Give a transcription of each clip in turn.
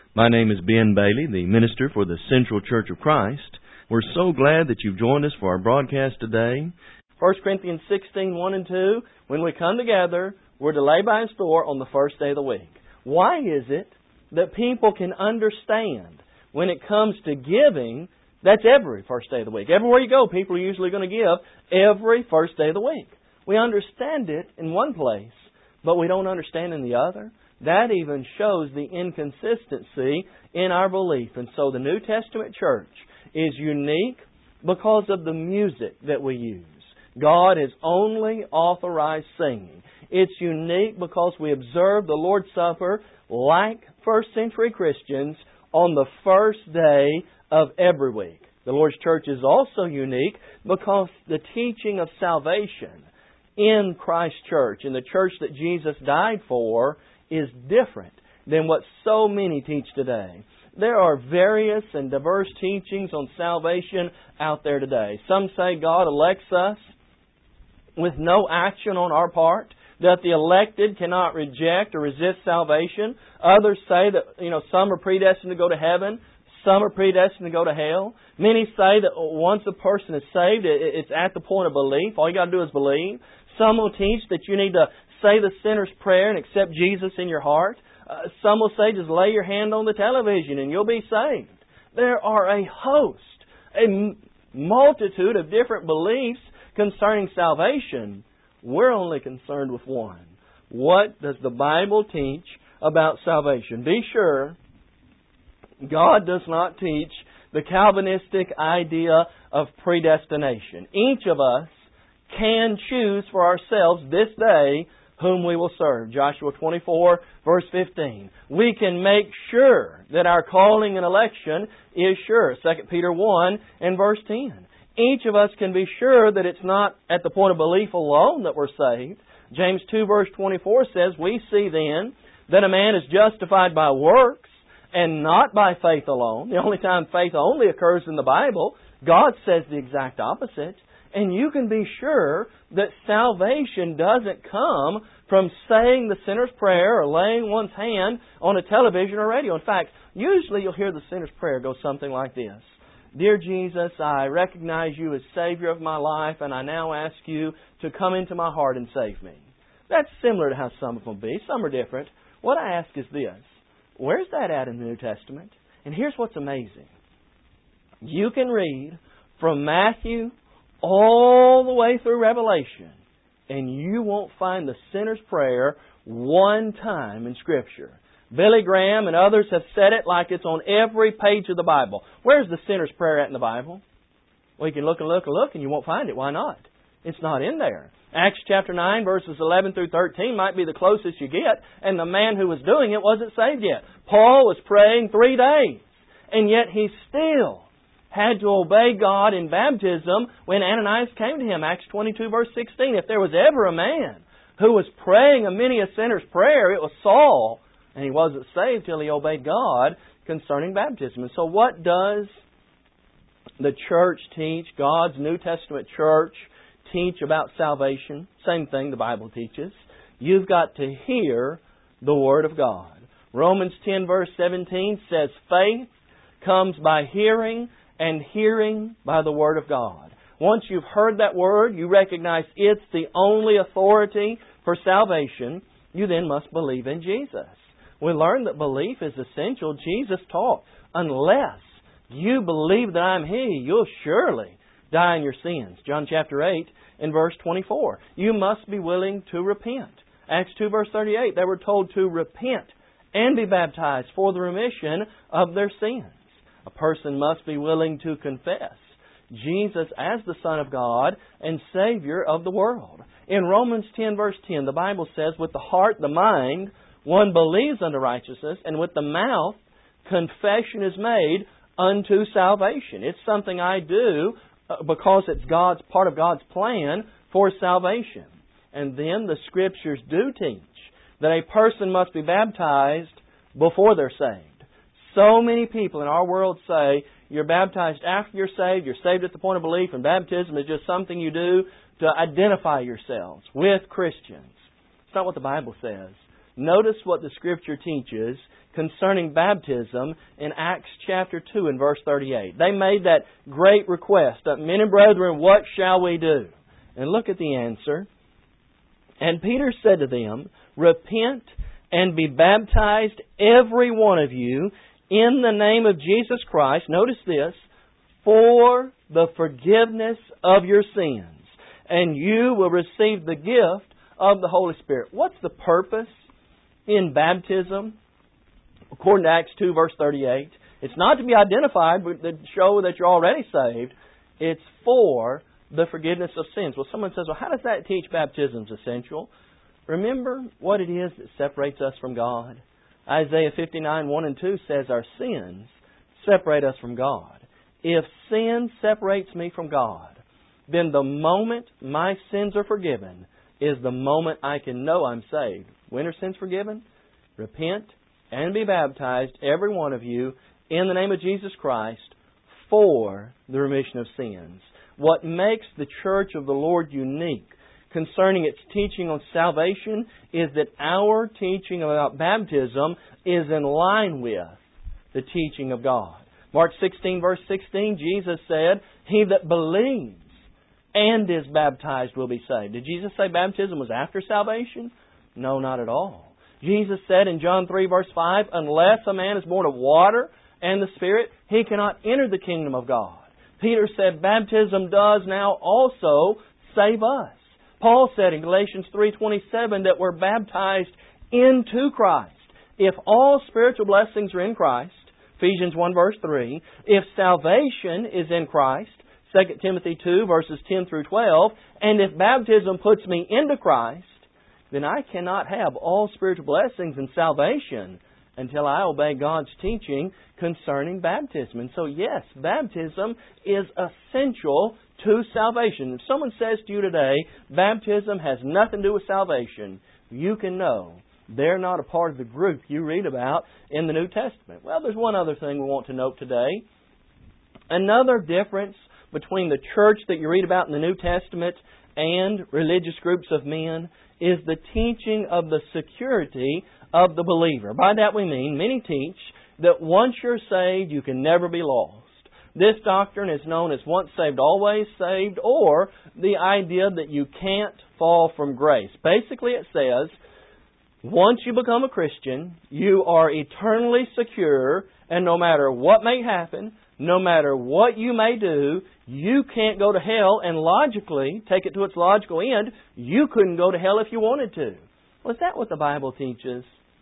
My name is Ben Bailey, the minister for the Central Church of Christ. We're so glad that you've joined us for our broadcast today. 1 Corinthians 16, 1 and 2, when we come together, we're to lay by His door on the first day of the week. Why is it that people can understand when it comes to giving, that's every first day of the week? Everywhere you go, people are usually going to give every first day of the week. We understand it in one place, but we don't understand in the other. That even shows the inconsistency in our belief. And so the New Testament church is unique because of the music that we use. God has only authorized singing. It's unique because we observe the Lord's Supper like first century Christians on the first day of every week. The Lord's church is also unique because the teaching of salvation in Christ's church, in the church that Jesus died for, is different than what so many teach today. There are various and diverse teachings on salvation out there today. Some say God elects us with no action on our part, that the elected cannot reject or resist salvation. Others say that, some are predestined to go to heaven, some are predestined to go to hell. Many say that once a person is saved, it's at the point of belief. All you got to do is believe. Some will teach that you need to say the sinner's prayer and accept Jesus in your heart. Some will say just lay your hand on the television and you'll be saved. There are a host, a multitude of different beliefs concerning salvation. We're only concerned with one. What does the Bible teach about salvation? Be sure God does not teach the Calvinistic idea of predestination. Each of us can choose for ourselves this day whom we will serve. Joshua 24, verse 15. We can make sure that our calling and election is sure. 2 Peter 1 and verse 10. Each of us can be sure that it's not at the point of belief alone that we're saved. James 2 verse 24 says, we see then that a man is justified by works and not by faith alone. The only time faith only occurs in the Bible, God says the exact opposite. And you can be sure that salvation doesn't come from saying the sinner's prayer or laying one's hand on a television or radio. In fact, usually you'll hear the sinner's prayer go something like this. Dear Jesus, I recognize You as Savior of my life, and I now ask You to come into my heart and save me. That's similar to how some of them be. Some are different. What I ask is this. Where's that at in the New Testament? And here's what's amazing. You can read from Matthew all the way through Revelation, and you won't find the sinner's prayer one time in Scripture. Billy Graham and others have said it like it's on every page of the Bible. Where's the sinner's prayer at in the Bible? Well, you can look and look and look, and you won't find it. Why not? It's not in there. Acts chapter 9, verses 11 through 13 might be the closest you get, and the man who was doing it wasn't saved yet. Paul was praying 3 days, and yet he still had to obey God in baptism when Ananias came to him. Acts 22, verse 16. If there was ever a man who was praying a many a sinner's prayer, it was Saul. And he wasn't saved till he obeyed God concerning baptism. And so what does the church teach, God's New Testament church, teach about salvation? Same thing the Bible teaches. You've got to hear the Word of God. Romans 10 verse 17 says, faith comes by hearing, and hearing by the Word of God. Once you've heard that Word, you recognize it's the only authority for salvation, you then must believe in Jesus. We learn that belief is essential. Jesus taught, unless you believe that I'm He, you'll surely die in your sins. John chapter 8 and verse 24. You must be willing to repent. Acts 2 verse 38, they were told to repent and be baptized for the remission of their sins. A person must be willing to confess Jesus as the Son of God and Savior of the world. In Romans 10 verse 10, the Bible says, with the heart, the mind, one believes unto righteousness, and with the mouth, confession is made unto salvation. It's something I do because it's part of God's plan for salvation. And then the Scriptures do teach that a person must be baptized before they're saved. So many people in our world say you're baptized after you're saved at the point of belief, and baptism is just something you do to identify yourselves with Christians. It's not what the Bible says. Notice what the Scripture teaches concerning baptism in Acts chapter 2 and verse 38. They made that great request, Men and brethren, what shall we do? And look at the answer. And Peter said to them, Repent and be baptized, every one of you, in the name of Jesus Christ, notice this, for the forgiveness of your sins, and you will receive the gift of the Holy Spirit. What's the purpose in baptism? According to Acts 2, verse 38, it's not to be identified, but to show that you're already saved. It's for the forgiveness of sins. Well, someone says, well, how does that teach baptism's essential? Remember what it is that separates us from God. Isaiah 59, 1 and 2 says our sins separate us from God. If sin separates me from God, then the moment my sins are forgiven is the moment I can know I'm saved. When are sins forgiven? Repent and be baptized, every one of you, in the name of Jesus Christ, for the remission of sins. What makes the Church of the Lord unique concerning its teaching on salvation is that our teaching about baptism is in line with the teaching of God. Mark 16, verse 16, Jesus said, He that believes and is baptized will be saved. Did Jesus say baptism was after salvation? No, not at all. Jesus said in John 3, verse 5, Unless a man is born of water and the Spirit, he cannot enter the kingdom of God. Peter said baptism does now also save us. Paul said in Galatians 3:27 that we're baptized into Christ. If all spiritual blessings are in Christ, Ephesians 1 verse 3, if salvation is in Christ, 2 Timothy 2 verses 10 through 12, and if baptism puts me into Christ, then I cannot have all spiritual blessings and salvation until I obey God's teaching concerning baptism. And so yes, baptism is essential to salvation. If someone says to you today, baptism has nothing to do with salvation, you can know they're not a part of the group you read about in the New Testament. Well, there's one other thing we want to note today. Another difference between the church that you read about in the New Testament and religious groups of men is the teaching of the security of the believer. By that we mean, many teach that once you're saved, you can never be lost. This doctrine is known as once saved, always saved, or the idea that you can't fall from grace. Basically it says, once you become a Christian, you are eternally secure, and no matter what may happen, no matter what you may do, you can't go to hell, and logically, take it to its logical end, you couldn't go to hell if you wanted to. Well, is that what the Bible teaches?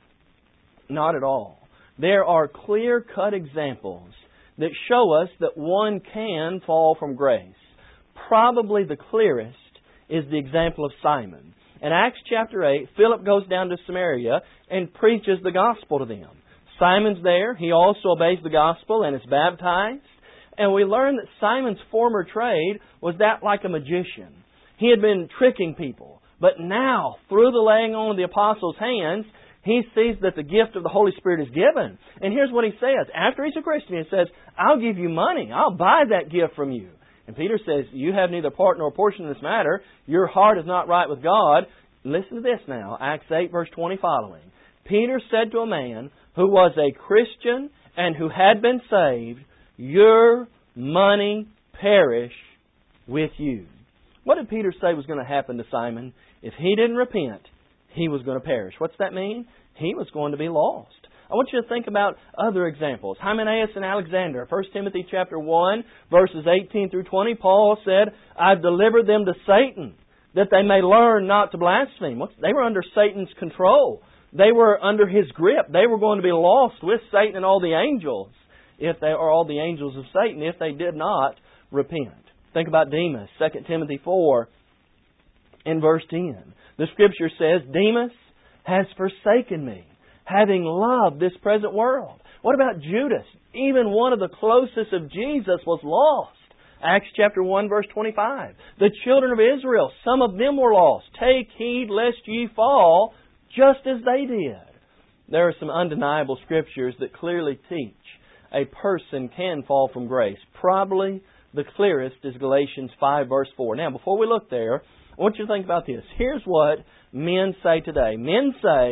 Not at all. There are clear-cut examples that show us that one can fall from grace. Probably the clearest is the example of Simon. In Acts chapter 8, Philip goes down to Samaria and preaches the gospel to them. Simon's there. He also obeys the gospel and is baptized. And we learn that Simon's former trade was that like a magician. He had been tricking people. But now, through the laying on of the apostles' hands, he sees that the gift of the Holy Spirit is given. And here's what he says. After he's a Christian, he says, I'll give you money. I'll buy that gift from you. And Peter says, you have neither part nor portion in this matter. Your heart is not right with God. Listen to this now. Acts 8, verse 20 following. Peter said to a man who was a Christian and who had been saved, your money perish with you. What did Peter say was going to happen to Simon? If he didn't repent, he was going to perish. What's that mean? He was going to be lost. I want you to think about other examples. Hymenaeus and Alexander, 1 Timothy chapter 1, verses 18 through 20, Paul said, I've delivered them to Satan, that they may learn not to blaspheme. They were under Satan's control. They were under his grip. They were going to be lost with Satan and all the angels, all the angels of Satan, if they did not repent. Think about Demas, 2 Timothy 4, in verse 10. The Scripture says, Demas has forsaken me, having loved this present world. What about Judas? Even one of the closest of Jesus was lost. Acts chapter 1, verse 25. The children of Israel, some of them were lost. Take heed lest ye fall, just as they did. There are some undeniable Scriptures that clearly teach a person can fall from grace. Probably the clearest is Galatians 5, verse 4. Now, before we look there, I want you to think about this. Here's what men say today. Men say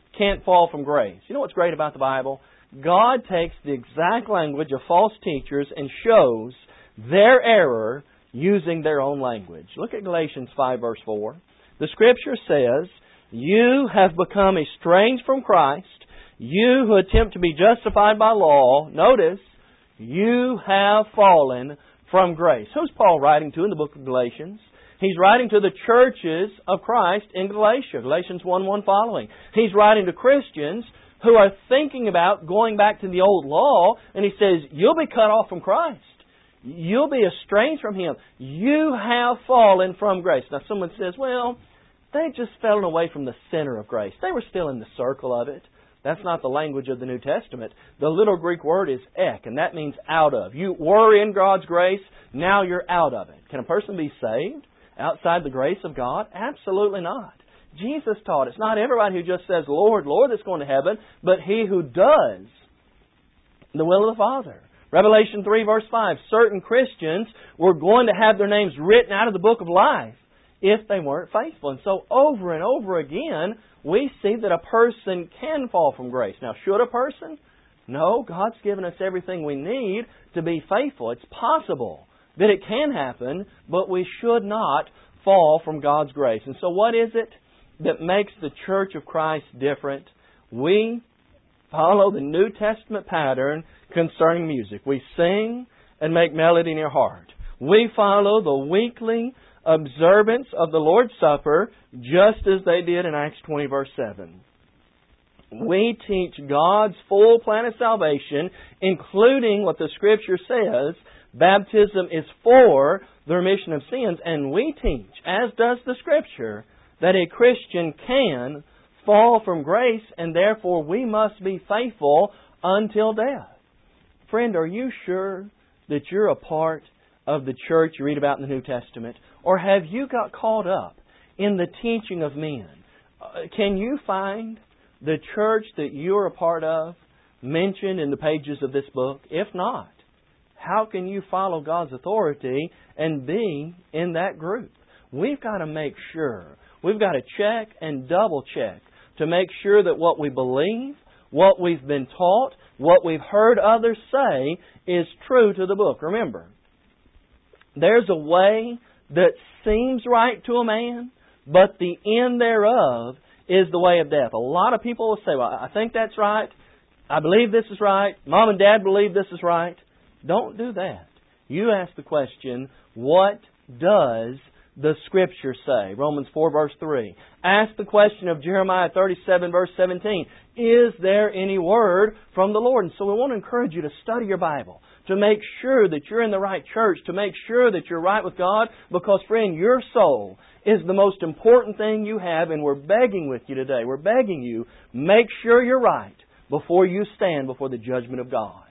can't fall from grace. You know what's great about the Bible? God takes the exact language of false teachers and shows their error using their own language. Look at Galatians 5 verse 4. The Scripture says, "You have become estranged from Christ, you who attempt to be justified by law." Notice, "You have fallen from grace." Who's Paul writing to in the book of Galatians? He's writing to the churches of Christ in Galatia, Galatians 1:1 following. He's writing to Christians who are thinking about going back to the old law, and he says, you'll be cut off from Christ. You'll be estranged from Him. You have fallen from grace. Now someone says, well, they just fell away from the center of grace. They were still in the circle of it. That's not the language of the New Testament. The little Greek word is ek, and that means out of. You were in God's grace, now you're out of it. Can a person be saved outside the grace of God? Absolutely not. Jesus taught it's not everybody who just says, Lord, Lord, that's going to heaven, but he who does the will of the Father. Revelation 3 verse 5, certain Christians were going to have their names written out of the book of life if they weren't faithful. And so over and over again, we see that a person can fall from grace. Now, should a person? No, God's given us everything we need to be faithful. It's possible that it can happen, but we should not fall from God's grace. And so what is it that makes the Church of Christ different? We follow the New Testament pattern concerning music. We sing and make melody in your heart. We follow the weekly observance of the Lord's Supper just as they did in Acts 20 verse 7. We teach God's full plan of salvation, including what the Scripture says, baptism is for the remission of sins, and we teach, as does the Scripture, that a Christian can fall from grace, and therefore we must be faithful until death. Friend, are you sure that you're a part of the church you read about in the New Testament? Or have you got caught up in the teaching of men? Can you find the church that you're a part of mentioned in the pages of this book? If not, how can you follow God's authority and be in that group? We've got to make sure. We've got to check and double check to make sure that what we believe, what we've been taught, what we've heard others say is true to the book. Remember, there's a way that seems right to a man, but the end thereof is the way of death. A lot of people will say, well, I think that's right. I believe this is right. Mom and Dad believe this is right. Don't do that. You ask the question, what does the Scripture say? Romans 4 verse 3. Ask the question of Jeremiah 37 verse 17. Is there any word from the Lord? And so we want to encourage you to study your Bible, to make sure that you're in the right church, to make sure that you're right with God, because, friend, your soul is the most important thing you have, and we're begging with you today. We're begging you, make sure you're right before you stand before the judgment of God.